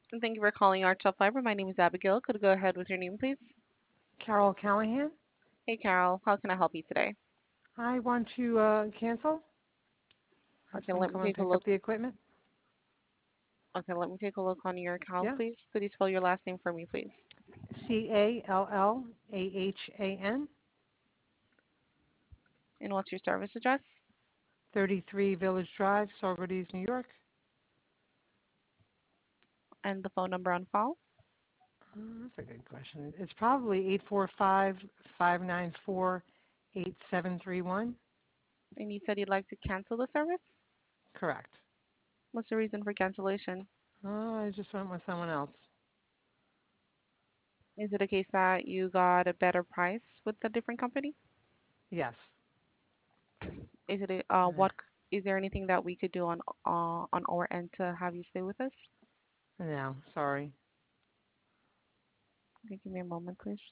And thank you for calling Arch Fiber. My name is Abigail. Could you go ahead with your name, please? Carol Callahan. Hey, Carol. How can I help you today? I want to cancel. Have Okay, someone let me come and take a pick up look. the equipment. Okay, let me take a look on your account, Yeah. please. Could you spell your last name for me, please? Callahan, And what's your service address? 33 Village Drive, Saugerties, New York. And the phone number on file? That's a good question. It's probably 845-594-8731. And you said you'd like to cancel the service? Correct. What's the reason for cancellation? I just went with someone else. Is it a case that you got a better price with a different company? Yes. Is it Uh, is there anything that we could do on our end to have you stay with us? no, sorry. Okay, give me a moment, please.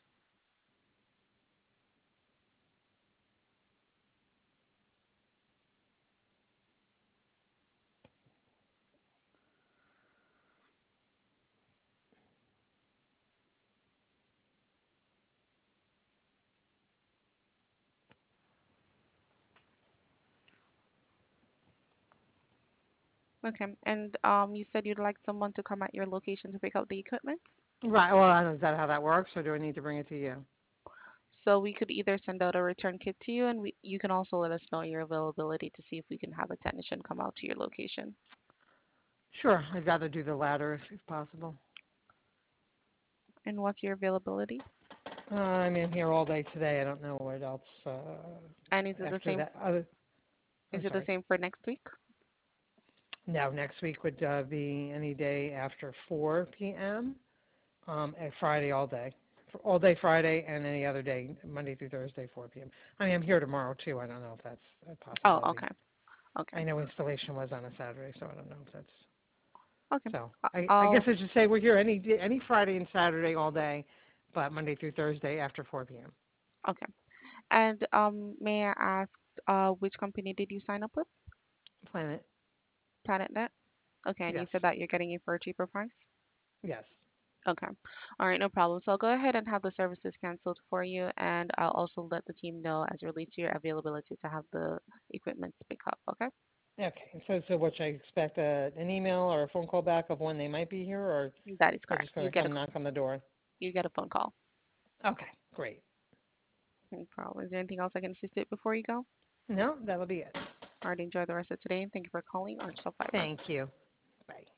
Okay, and you said you'd like someone to come at your location to pick up the equipment? Right. Well, is that how that works, or do I need to bring it to you? So we could either send out a return kit to you, and you can also let us know your availability to see if we can have a technician come out to your location. Sure. I'd rather do the latter if possible. And what's your availability? I'm in here all day today. I don't know what else And is it the after same? that. Other, I'm Is it the sorry. same for next week? No, next week would be any day after 4 p.m. And Friday all day. All day Friday and any other day, Monday through Thursday, 4 p.m. I mean, I'm here tomorrow too. I don't know if that's a Oh, possibility. okay, okay, I know installation was on a Saturday, so I don't know if that's okay. so. I- I I'll guess I should say we're here any Friday and Saturday all day, but Monday through Thursday after 4 p.m. okay. And may I ask, which company did you sign up with? Planet. PlanetNet. Okay, and you Yes. said that you're getting it for a cheaper price? Yes. Okay. All right, no problem. So I'll go ahead and have the services canceled for you, and I'll also let the team know as it relates to your availability to have the equipment to pick up. Okay? Okay. So what should I expect? An email or a phone call back of when they might be here, or That is they're correct. just going to come knock on the door? You get a phone call. Okay. Great. No problem. Is there anything else I can assist you with before you go? No, that'll be it. All right, enjoy the rest of today, and thank you for calling Arch Fiber. Thank you. Bye.